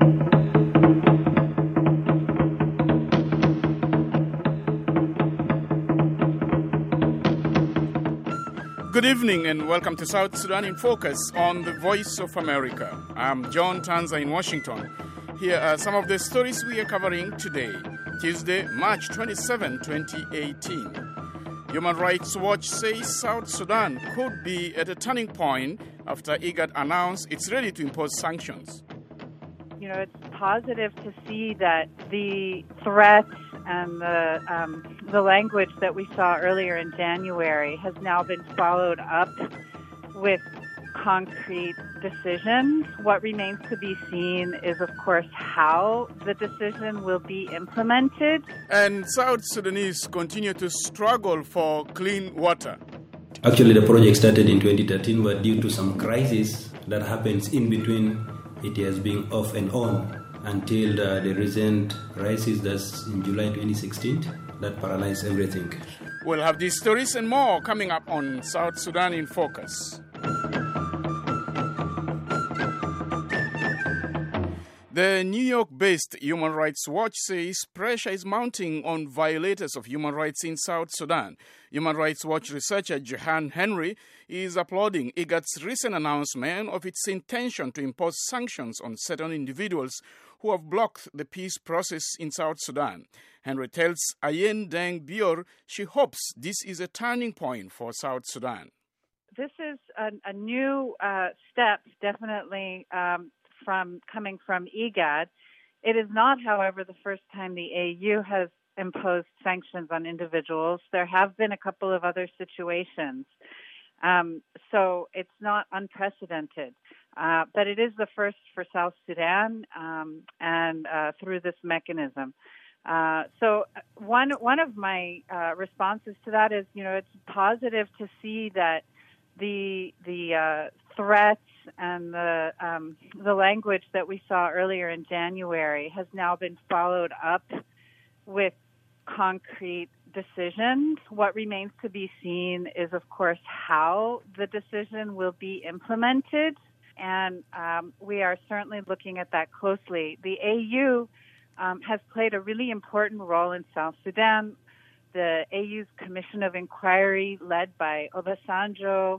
Good evening and welcome to South Sudan in Focus on the Voice of America. I'm John Tanza in Washington. Here are some of the stories we are covering today, Tuesday, March 27, 2018. Human Rights Watch says South Sudan could be at a turning point after IGAD announced it's ready to impose sanctions. You know, it's positive to see that the threats and the language that we saw earlier in January has now been followed up with concrete decisions. What remains to be seen is, of course, how the decision will be implemented. And South Sudanese continue to struggle for clean water. Actually, the project started in 2013, but due to some crisis that happens in between, it has been off and on until the recent crisis that's in July 2016 that paralyzed everything. We'll have these stories and more coming up on South Sudan in Focus. The New York-based Human Rights Watch says pressure is mounting on violators of human rights in South Sudan. Human Rights Watch researcher Jehan Henry is applauding IGAD's recent announcement of its intention to impose sanctions on certain individuals who have blocked the peace process in South Sudan. Henry tells Ayen Deng Bior she hopes this is a turning point for South Sudan. This is a new step, definitely, coming from IGAD. It is not, however, the first time the AU has imposed sanctions on individuals. There have been a couple of other situations. So it's not unprecedented. But it is the first for South Sudan and through this mechanism. So one of my responses to that is, you know, it's positive to see that the threats and the language that we saw earlier in January has now been followed up with concrete decisions. What remains to be seen is, of course, how the decision will be implemented, and we are certainly looking at that closely. The AU has played a really important role in South Sudan. The AU's Commission of Inquiry, led by Obasanjo,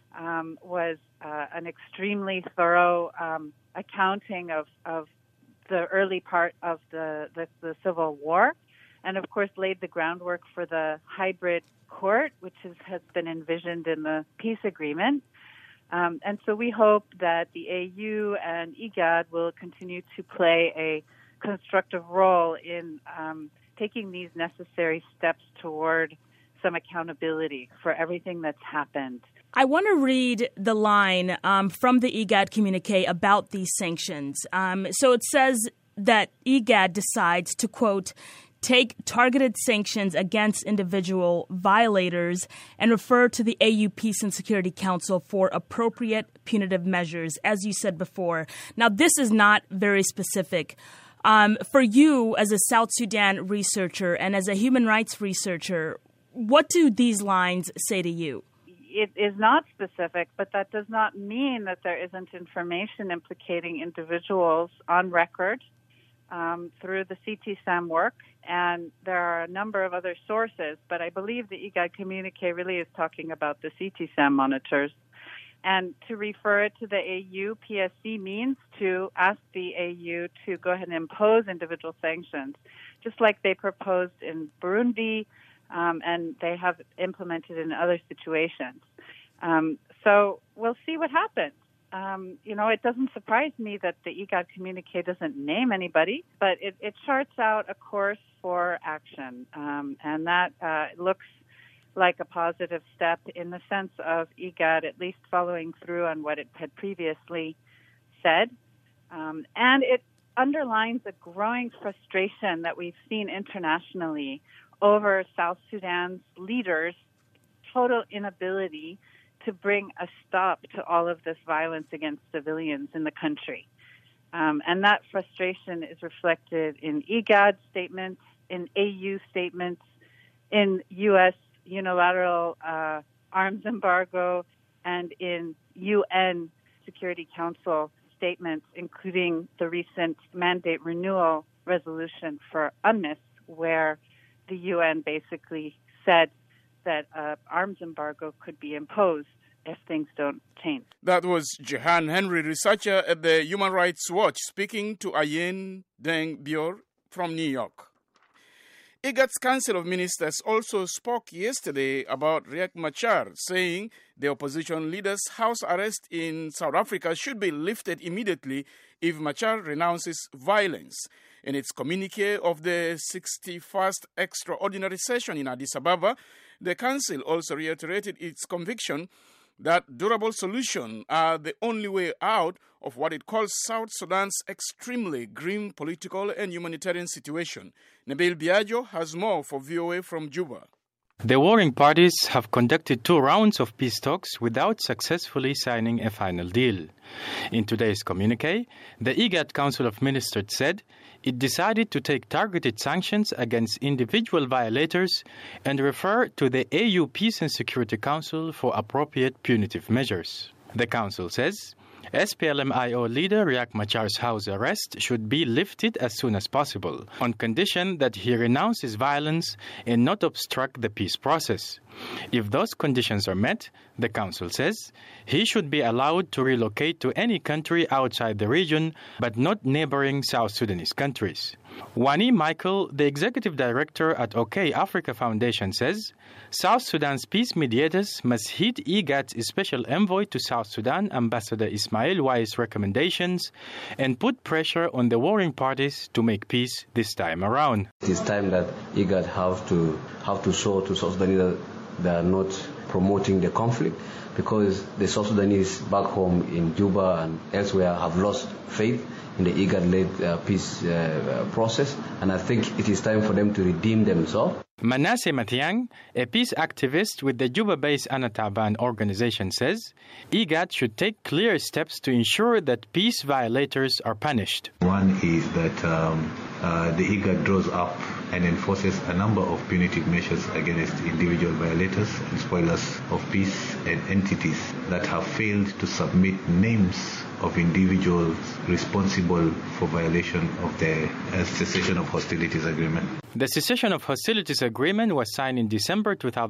was an extremely thorough accounting of the early part of the Civil War, and of course laid the groundwork for the hybrid court, which has been envisioned in the peace agreement. And so we hope that the AU and IGAD will continue to play a constructive role in taking these necessary steps toward some accountability for everything that's happened. I want to read the line from the IGAD communique about these sanctions. So it says that IGAD decides to, quote, take targeted sanctions against individual violators and refer to the AU Peace and Security Council for appropriate punitive measures, as you said before. Now, this is not very specific. For you, as a South Sudan researcher and as a human rights researcher, what do these lines say to you? It is not specific, but that does not mean that there isn't information implicating individuals on record through the CTSAM work, and there are a number of other sources, but I believe the IGAD communique really is talking about the CTSAM monitors. And to refer it to the AU, PSC means to ask the AU to go ahead and impose individual sanctions, just like they proposed in Burundi, and they have implemented in other situations. So we'll see what happens. It doesn't surprise me that the IGAD communique doesn't name anybody, but it charts out a course for action, and that looks like a positive step in the sense of IGAD at least following through on what it had previously said. And it underlines a growing frustration that we've seen internationally over South Sudan's leaders' total inability to bring a stop to all of this violence against civilians in the country. And that frustration is reflected in IGAD statements, in AU statements, in U.S. unilateral arms embargo, and in UN Security Council statements, including the recent mandate renewal resolution for UNMISS, where the UN basically said that arms embargo could be imposed if things don't change. That was Jehan Henry, researcher at the Human Rights Watch, speaking to Ayen Deng Bior from New York. IGAD's Council of Ministers also spoke yesterday about Riek Machar, saying the opposition leader's house arrest in South Africa should be lifted immediately if Machar renounces violence. In its communique of the 61st Extraordinary Session in Addis Ababa, the Council also reiterated its conviction that durable solutions are the only way out of what it calls South Sudan's extremely grim political and humanitarian situation. Nabil Biagio has more for VOA from Juba. The warring parties have conducted 2 rounds of peace talks without successfully signing a final deal. In today's communique, the IGAD Council of Ministers said it decided to take targeted sanctions against individual violators and refer to the AU Peace and Security Council for appropriate punitive measures. The council says SPLM-IO leader Riek Machar's house arrest should be lifted as soon as possible, on condition that he renounces violence and not obstruct the peace process. If those conditions are met, the council says, he should be allowed to relocate to any country outside the region, but not neighboring South Sudanese countries. Wani Michael, the executive director at OK Africa Foundation, says South Sudan's peace mediators must heed IGAD's special envoy to South Sudan, Ambassador Ismail Wai's recommendations, and put pressure on the warring parties to make peace this time around. It is time that IGAD have to show to South Sudanese that they are not promoting the conflict, because the South Sudanese back home in Juba and elsewhere have lost faith in the IGAD-led peace process, and I think it is time for them to redeem themselves. Manasseh Mathiang, a peace activist with the Juba-based Anataban organization, says IGAD should take clear steps to ensure that peace violators are punished. One is that the IGAD draws up and enforces a number of punitive measures against individual violators and spoilers of peace and entities that have failed to submit names of individuals responsible for violation of the cessation of hostilities agreement. The cessation of hostilities agreement was signed in December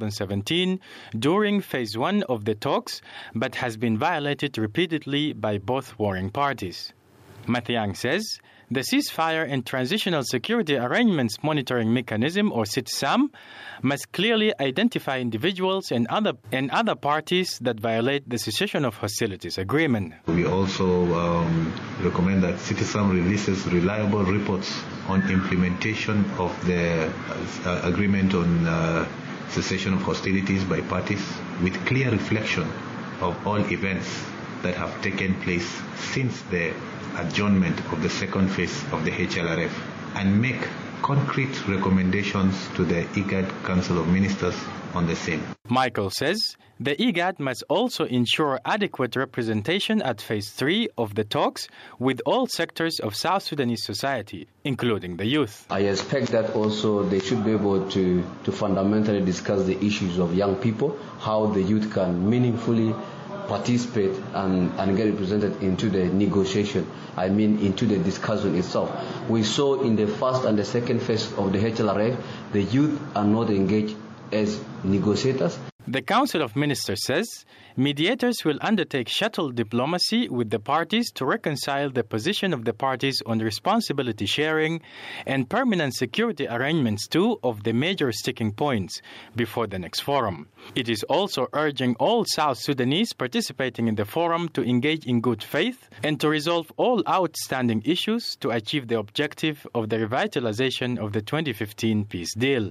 2017 during phase 1 of the talks, but has been violated repeatedly by both warring parties. Mathiang says the Ceasefire and Transitional Security Arrangements Monitoring Mechanism, or CITSAM, must clearly identify individuals and other parties that violate the cessation of hostilities agreement. We also recommend that CITSAM releases reliable reports on implementation of the agreement on cessation of hostilities by parties, with clear reflection of all events that have taken place since the adjournment of the second phase of the HLRF, and make concrete recommendations to the IGAD Council of Ministers on the same. Michael says the IGAD must also ensure adequate representation at phase 3 of the talks with all sectors of South Sudanese society, including the youth. I expect that also they should be able to fundamentally discuss the issues of young people, how the youth can meaningfully participate and get represented into the negotiation, into the discussion itself. We saw in the first and the second phase of the HLRF, the youth are not engaged as negotiators. The Council of Ministers says mediators will undertake shuttle diplomacy with the parties to reconcile the position of the parties on responsibility sharing and permanent security arrangements, 2 of the major sticking points, before the next forum. It is also urging all South Sudanese participating in the forum to engage in good faith and to resolve all outstanding issues to achieve the objective of the revitalization of the 2015 peace deal.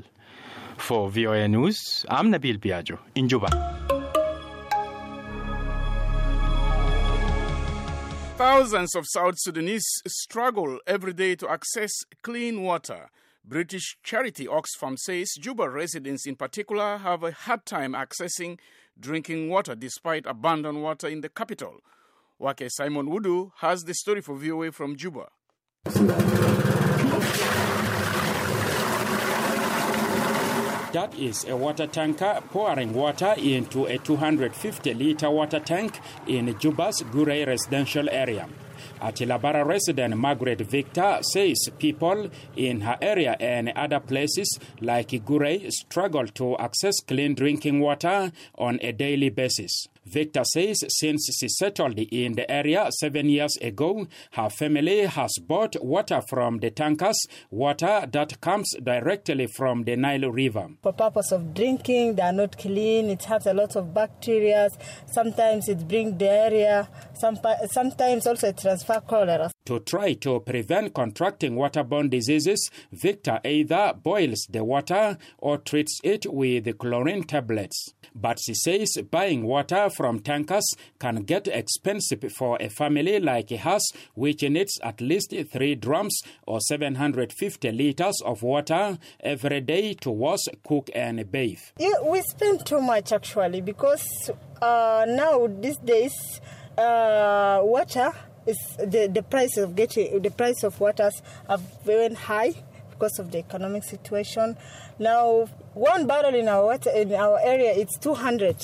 For VOA News, I'm Nabil Biagio in Juba. Thousands of South Sudanese struggle every day to access clean water. British charity Oxfam says Juba residents in particular have a hard time accessing drinking water despite abundant water in the capital. Wake Simon Wudu has the story for VOA from Juba. That is a water tanker pouring water into a 250-litre water tank in Juba's Gurey residential area. Atilabara resident Margaret Victor says people in her area and other places like Gurei struggle to access clean drinking water on a daily basis. Victor says since she settled in the area 7 years ago, her family has bought water from the tankers, water that comes directly from the Nile River. For purpose of drinking, they are not clean. It has a lot of bacteria. Sometimes it brings diarrhea. Sometimes also it transfers cholera. To try to prevent contracting waterborne diseases, Victor either boils the water or treats it with chlorine tablets. But she says buying water from tankers can get expensive for a family like hers, which needs at least 3 drums or 750 liters of water every day to wash, cook and bathe. Yeah, we spend too much actually because now these days water is the price of waters are very high because of the economic situation. Now, 1 barrel in our area it's 200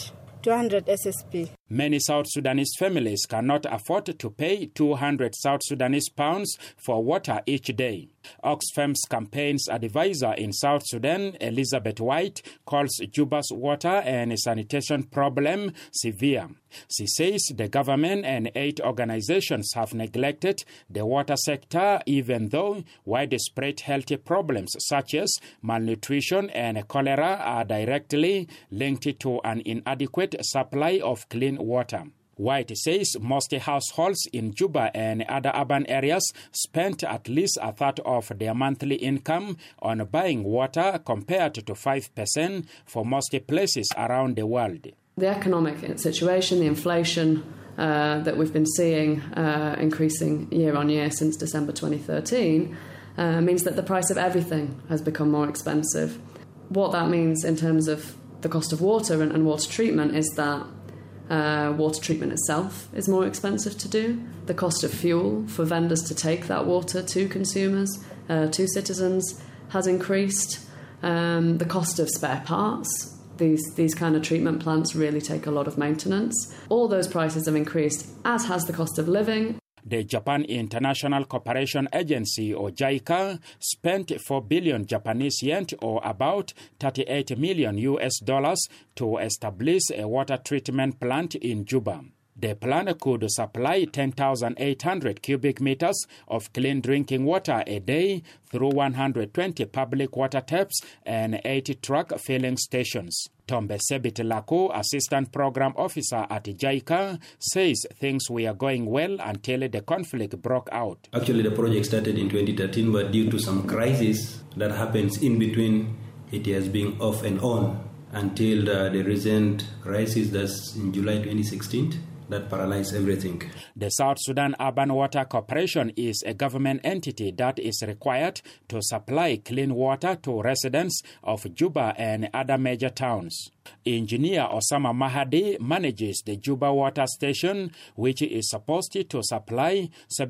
SSP. Many South Sudanese families cannot afford to pay 200 South Sudanese pounds for water each day. Oxfam's campaigns advisor in South Sudan, Elizabeth White, calls Juba's water and sanitation problem severe. She says the government and aid organizations have neglected the water sector, even though widespread health problems such as malnutrition and cholera are directly linked to an inadequate supply of clean water. White says most households in Juba and other urban areas spent at least a third of their monthly income on buying water compared to 5% for most places around the world. The economic situation, the inflation that we've been seeing increasing year on year since December 2013 means that the price of everything has become more expensive. What that means in terms of the cost of water and water treatment is that water treatment itself is more expensive to do. The cost of fuel for vendors to take that water to consumers, to citizens, has increased. The cost of spare parts, these kind of treatment plants really take a lot of maintenance. All those prices have increased, as has the cost of living. The Japan International Cooperation Agency, or JICA, spent 4 billion Japanese yen, or about $38 million to establish a water treatment plant in Juba. The plant could supply 10,800 cubic meters of clean drinking water a day through 120 public water taps and 80 truck filling stations. Tombe Sebit Lako, Assistant Program Officer at JICA, says things were going well until the conflict broke out. Actually, the project started in 2013, but due to some crisis that happens in between, it has been off and on until the recent crisis that's in July 2016. That paralyzed everything. The South Sudan Urban Water Corporation is a government entity that is required to supply clean water to residents of Juba and other major towns. Engineer Osama Mahadi manages the Juba Water Station, which is supposed to supply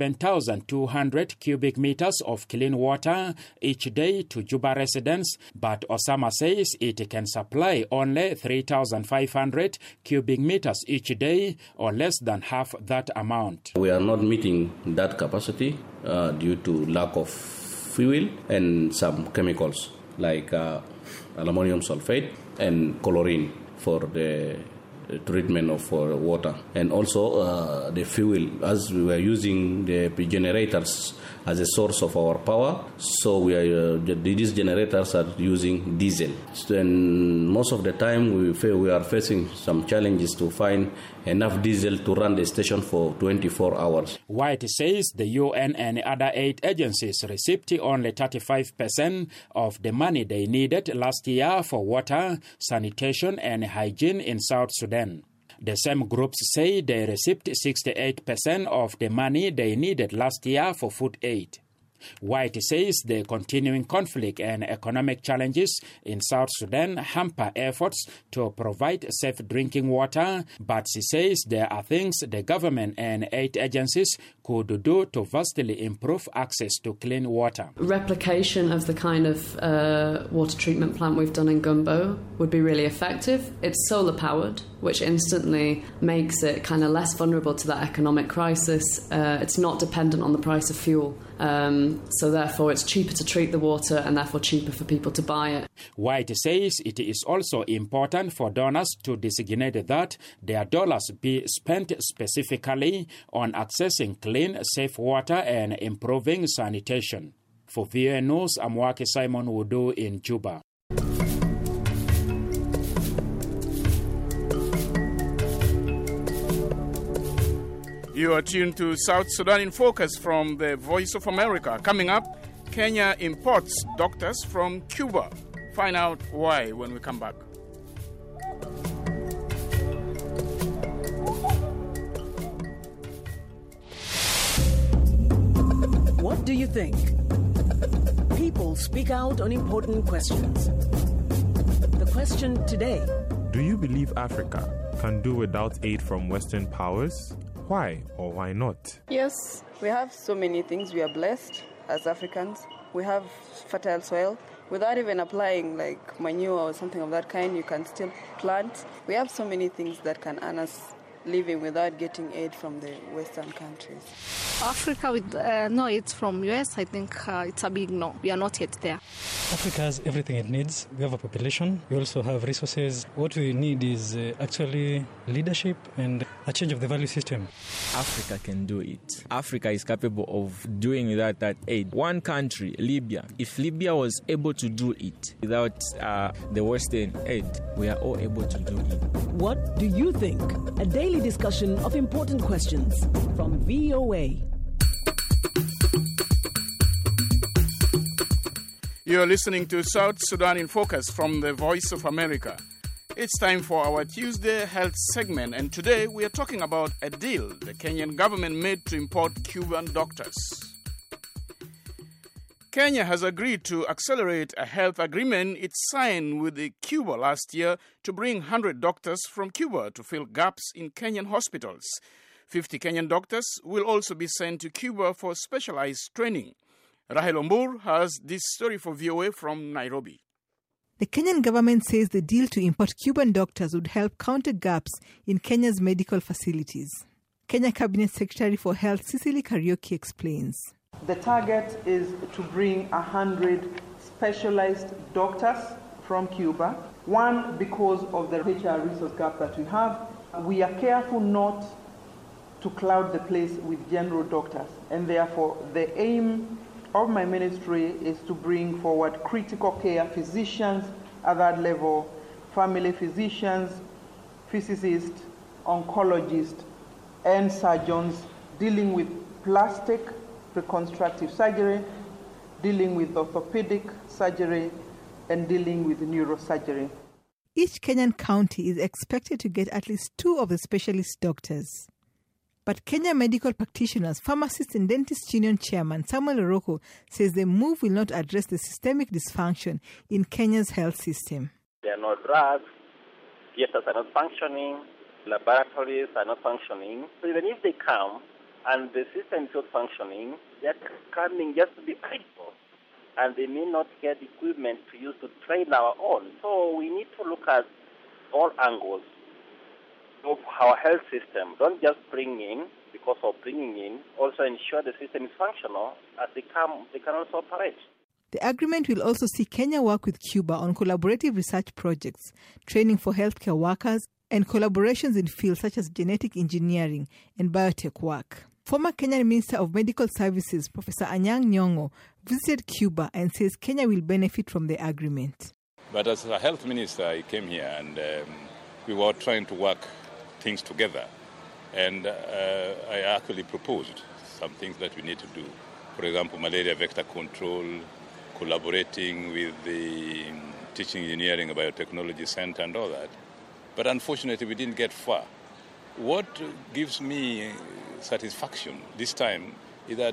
7,200 cubic meters of clean water each day to Juba residents, but Osama says it can supply only 3,500 cubic meters each day, or less than half that amount. We are not meeting that capacity due to lack of fuel and some chemicals like aluminum sulfate and chlorine for the treatment of water. And also the fuel, as we were using the generators as a source of our power, so these generators are using diesel. And most of the time we are facing some challenges to find enough diesel to run the station for 24 hours. White says the UN and other aid agencies received only 35% of the money they needed last year for water, sanitation and hygiene in South Sudan. The same groups say they received 68% of the money they needed last year for food aid. White says the continuing conflict and economic challenges in South Sudan hamper efforts to provide safe drinking water, but she says there are things the government and aid agencies could do to vastly improve access to clean water. Replication of the kind of water treatment plant we've done in Gumbo would be really effective. It's solar powered, which instantly makes it kind of less vulnerable to that economic crisis. It's not dependent on the price of fuel. So therefore it's cheaper to treat the water and therefore cheaper for people to buy it. White says it is also important for donors to designate that their dollars be spent specifically on accessing clean, safe water and improving sanitation. For VOA News, I'm Wake Simon Wudu in Juba. You are tuned to South Sudan in Focus from the Voice of America. Coming up, Kenya imports doctors from Cuba. Find out why when we come back. What do you think? People speak out on important questions. The question today: do you believe Africa can do without aid from Western powers? Why or why not? Yes, we have so many things. We are blessed as Africans. We have fertile soil. Without even applying like manure or something of that kind, you can still plant. We have so many things that can earn us living without getting aid from the Western countries. Africa with no aid from US, I think it's a big no. We are not yet there. Africa has everything it needs. We have a population. We also have resources. What we need is actually leadership and a change of the value system. Africa can do it. Africa is capable of doing without that aid. One country, Libya. If Libya was able to do it without the Western aid, we are all able to do it. What do you think? A daily discussion of important questions from VOA. You're listening to South Sudan in Focus from the Voice of America. It's time for our Tuesday Health segment, and today we are talking about a deal the Kenyan government made to import Cuban doctors. Kenya has agreed to accelerate a health agreement it signed with Cuba last year to bring 100 doctors from Cuba to fill gaps in Kenyan hospitals. 50 Kenyan doctors will also be sent to Cuba for specialized training. Rahel Ombur has this story for VOA from Nairobi. The Kenyan government says the deal to import Cuban doctors would help counter gaps in Kenya's medical facilities. Kenya Cabinet Secretary for Health Cecily Kariuki explains. The target is to bring 100 specialized doctors from Cuba. One, because of the HR resource gap that we have, we are careful not to cloud the place with general doctors. And therefore, the aim of my ministry is to bring forward critical care physicians at that level, family physicians, physicists, oncologists, and surgeons dealing with plastic reconstructive surgery, dealing with orthopedic surgery, and dealing with neurosurgery. Each Kenyan county is expected to get at least 2 of the specialist doctors. But Kenya Medical Practitioners, Pharmacists and Dentists Union Chairman Samuel Oroko says the move will not address the systemic dysfunction in Kenya's health system. There are no drugs, theaters are not functioning, laboratories are not functioning. So even if they come and the system is not functioning, they're coming just to be idle. And they may not get equipment to use to train our own. So we need to look at all angles of our health system. Don't just bring in because of bringing in. Also ensure the system is functional. As they come, they can also operate. The agreement will also see Kenya work with Cuba on collaborative research projects, training for healthcare workers, and collaborations in fields such as genetic engineering and biotech work. Former Kenyan Minister of Medical Services, Professor Anyang' Nyong'o, visited Cuba and says Kenya will benefit from the agreement. But as a health minister, I came here and we were trying to work things together. And I actually proposed some things that we need to do. For example, malaria vector control, collaborating with the Teaching Engineering and Biotechnology Center and all that. But unfortunately, we didn't get far. What gives me satisfaction this time is that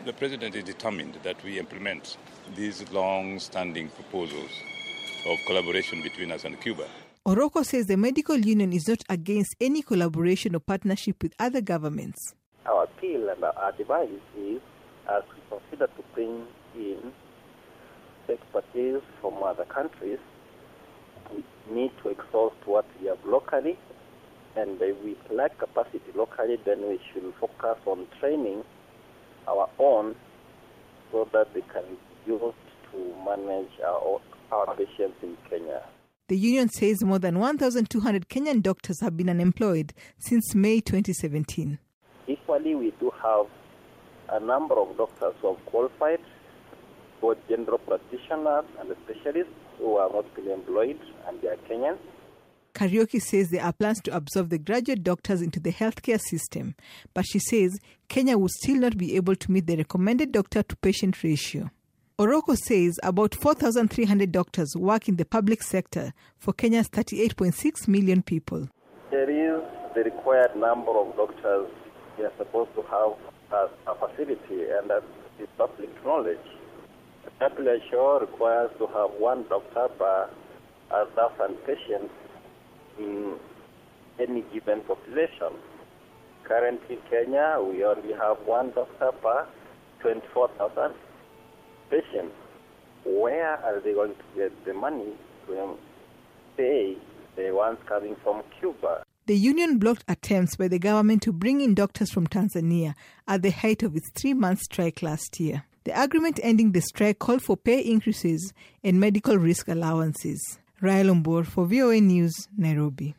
The President is determined that we implement these long-standing proposals of collaboration between us and Cuba. Oroko says the medical union is not against any collaboration or partnership with other governments. Our appeal and our advice is, as we consider to bring in expertise from other countries, we need to exhaust what we have locally, and if we lack capacity locally, then we should focus on training our own so that they can be used to manage our patients in Kenya. The union says more than 1,200 Kenyan doctors have been unemployed since May 2017. Equally, we do have a number of doctors who have qualified, both general practitioners and specialists who are not fully employed, and they are Kenyan. Kariuki says there are plans to absorb the graduate doctors into the healthcare system, but she says Kenya will still not be able to meet the recommended doctor-to-patient ratio. Oroko says about 4,300 doctors work in the public sector for Kenya's 38.6 million people. There is the required number of doctors we are supposed to have as a facility, and that is public knowledge. The WHO requires to have one doctor per 1,000 patients in any given population. Currently, Kenya, we only have one doctor per 24,000 patients. Where are they going to get the money to pay the ones coming from Cuba? The union blocked attempts by the government to bring in doctors from Tanzania at the height of its 3-month strike last year. The agreement ending the strike called for pay increases and medical risk allowances. Rael Ombor for VOA News, Nairobi.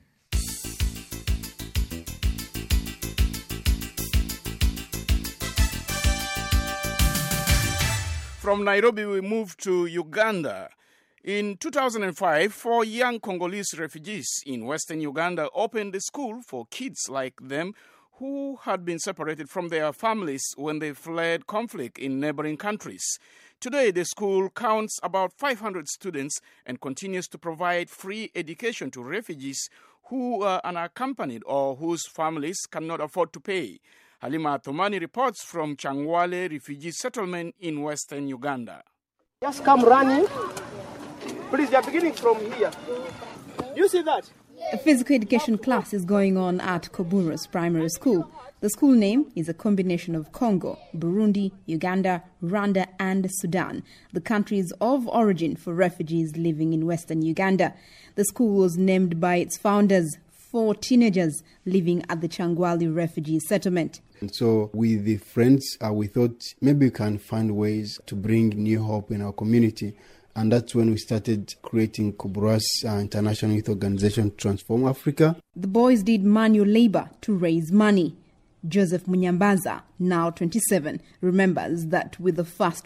From Nairobi, we move to Uganda. In 2005, 4 young Congolese refugees in western Uganda opened a school for kids like them who had been separated from their families when they fled conflict in neighboring countries. Today, the school counts about 500 students and continues to provide free education to refugees who are unaccompanied or whose families cannot afford to pay. Halima Athumani reports from Changwale refugee settlement in western Uganda. Just come running. Please, they are beginning from here. You see that? A physical education class is going on at Koburos Primary School. The school name is a combination of Congo, Burundi, Uganda, Rwanda and Sudan, the countries of origin for refugees living in western Uganda. The school was named by its founders, 4 teenagers living at the Changwale refugee settlement. And so with the friends, we thought maybe we can find ways to bring new hope in our community. And that's when we started creating Koburos International Youth Organization to Transform Africa. The boys did manual labor to raise money. Joseph Munyambaza, now 27, remembers that with the first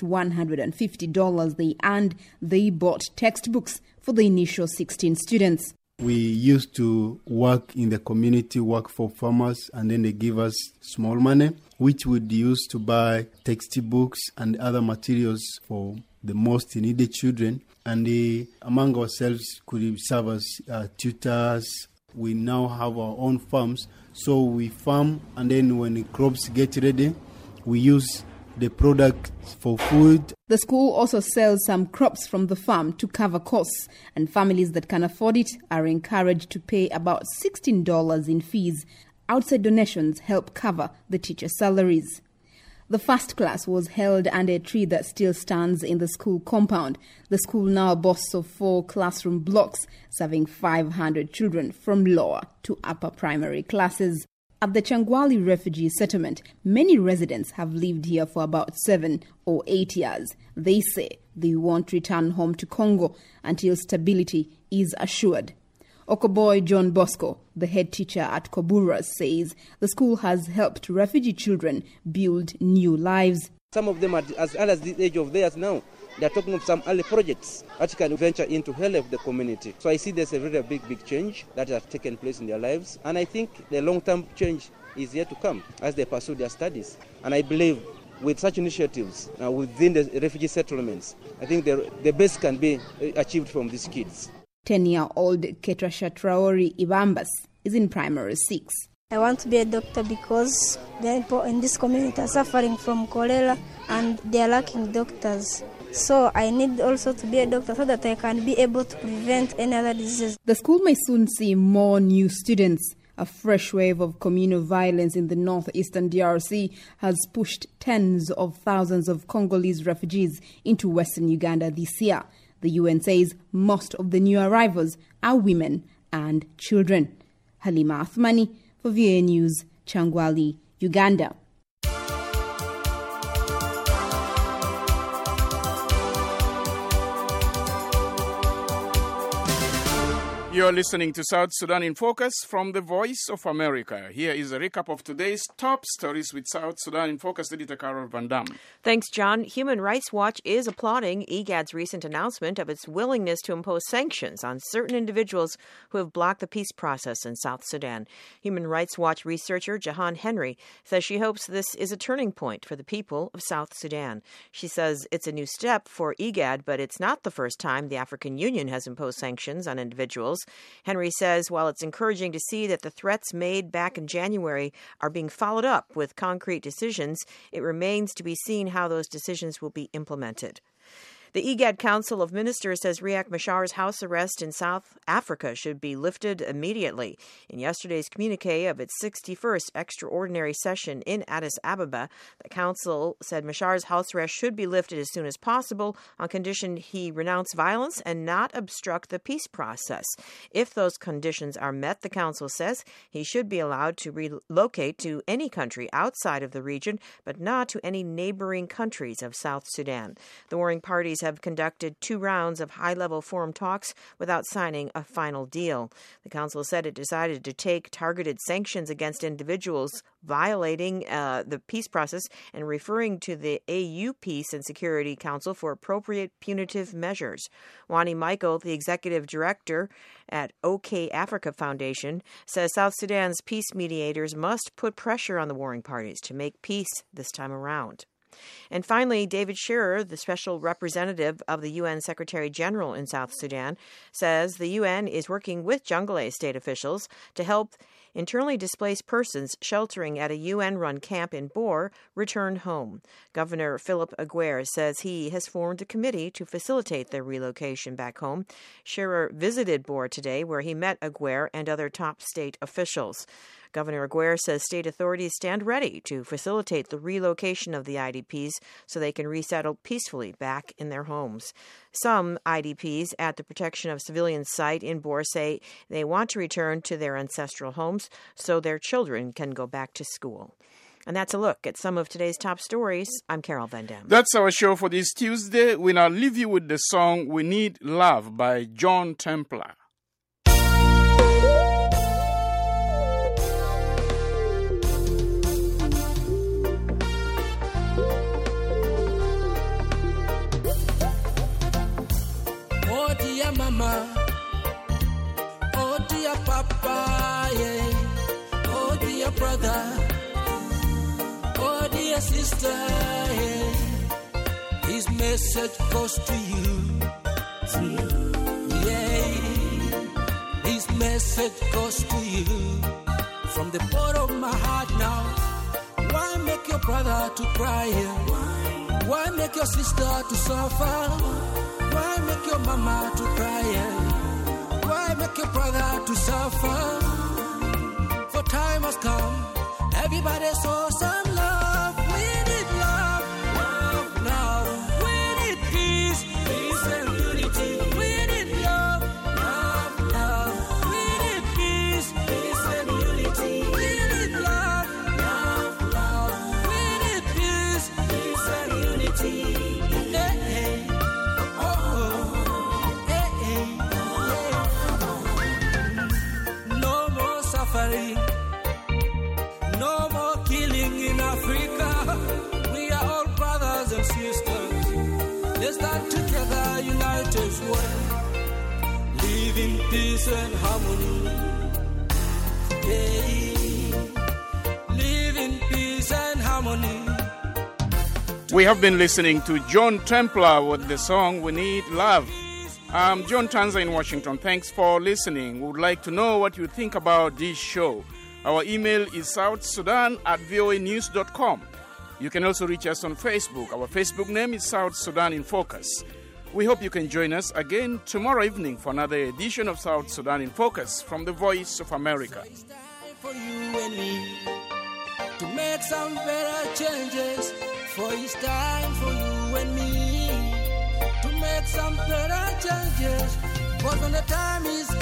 $150 they earned, they bought textbooks for the initial 16 students. We used to work in the community, work for farmers, and then they give us small money, which we'd use to buy textbooks and other materials for the most needed children. And among ourselves could serve as tutors. We now have our own farms, so we farm, and then when the crops get ready, we use the product for food. The school also sells some crops from the farm to cover costs, and families that can afford it are encouraged to pay about $16 in fees. Outside donations help cover the teacher salaries. The first class was held under a tree that still stands in the school compound. The school now boasts of 4 classroom blocks, serving 500 children from lower to upper primary classes. At the Changwale refugee settlement, many residents have lived here for about 7 or 8 years. They say they won't return home to Congo until stability is assured. Okoboy John Bosco, the head teacher at Koburos, says the school has helped refugee children build new lives. Some of them are as early as the age of theirs now. They are talking of some early projects that can venture into help the community. So I see there's a very big change that has taken place in their lives. And I think the long-term change is yet to come as they pursue their studies. And I believe with such initiatives within the refugee settlements, I think the best can be achieved from these kids. 10-year-old Ketrasha Traore Ibambas is in primary 6. I want to be a doctor because the people in this community are suffering from cholera and they are lacking doctors. So I need also to be a doctor so that I can be able to prevent any other diseases. The school may soon see more new students. A fresh wave of communal violence in the northeastern DRC has pushed tens of thousands of Congolese refugees into western Uganda this year. The UN says most of the new arrivals are women and children. Halima Athmani for VOA News, Changwali, Uganda. You're listening to South Sudan in Focus from the Voice of America. Here is a recap of today's top stories with South Sudan in Focus editor Carol Van Dam. Thanks, John. Human Rights Watch is applauding IGAD's recent announcement of its willingness to impose sanctions on certain individuals who have blocked the peace process in South Sudan. Human Rights Watch researcher Jahan Henry says she hopes this is a turning point for the people of South Sudan. She says it's a new step for IGAD, but it's not the first time the African Union has imposed sanctions on individuals. Henry says while it's encouraging to see that the threats made back in January are being followed up with concrete decisions, it remains to be seen how those decisions will be implemented. The IGAD Council of Ministers says Riek Machar's house arrest in South Africa should be lifted immediately. In yesterday's communique of its 61st extraordinary session in Addis Ababa, the council said Machar's house arrest should be lifted as soon as possible on condition he renounce violence and not obstruct the peace process. If those conditions are met, the council says he should be allowed to relocate to any country outside of the region, but not to any neighboring countries of South Sudan. The warring parties have conducted 2 rounds of high-level forum talks without signing a final deal. The council said it decided to take targeted sanctions against individuals violating the peace process and referring to the AU Peace and Security Council for appropriate punitive measures. Wani Michael, the executive director at OK Africa Foundation, says South Sudan's peace mediators must put pressure on the warring parties to make peace this time around. And finally, David Shearer, the special representative of the UN Secretary General in South Sudan, says the UN is working with Jonglei state officials to help internally displaced persons sheltering at a UN-run camp in Bor return home. Governor Philip Aguirre says he has formed a committee to facilitate their relocation back home. Shearer visited Bor today, where he met Aguirre and other top state officials. Governor Aguirre says state authorities stand ready to facilitate the relocation of the IDPs so they can resettle peacefully back in their homes. Some IDPs at the Protection of Civilians site in Bor say they want to return to their ancestral homes so their children can go back to school. And that's a look at some of today's top stories. I'm Carol Van Dam. That's our show for this Tuesday. We now leave you with the song We Need Love by John Templar. Mama, oh dear Papa, yeah. Oh dear brother, oh dear sister, yeah. His message goes to you, yeah. His message goes to you from the bottom of my heart now. Why make your brother to cry? Why make your sister to suffer? Why make your mama to cry? Why make your brother to suffer? For time has come, everybody saw some love. We need love, love, love. We need peace, peace and unity. We need love, love, love. We need peace, peace and unity. We need love, love, love. We need peace, peace and unity. No more killing in Africa. We are all brothers and sisters. Let's stand together, unite as one. Live in peace and harmony. Yeah. Live in peace and harmony. We have been listening to John Templar with the song We Need Love. I'm John Tanza in Washington. Thanks for listening. We would like to know what you think about this show. Our email is southsudan@voanews.com. You can also reach us on Facebook. Our Facebook name is South Sudan in Focus. We hope you can join us again tomorrow evening for another edition of South Sudan in Focus from the Voice of America. For you and me to make some better changes, for it's time for you and me to make some better changes, but when the time is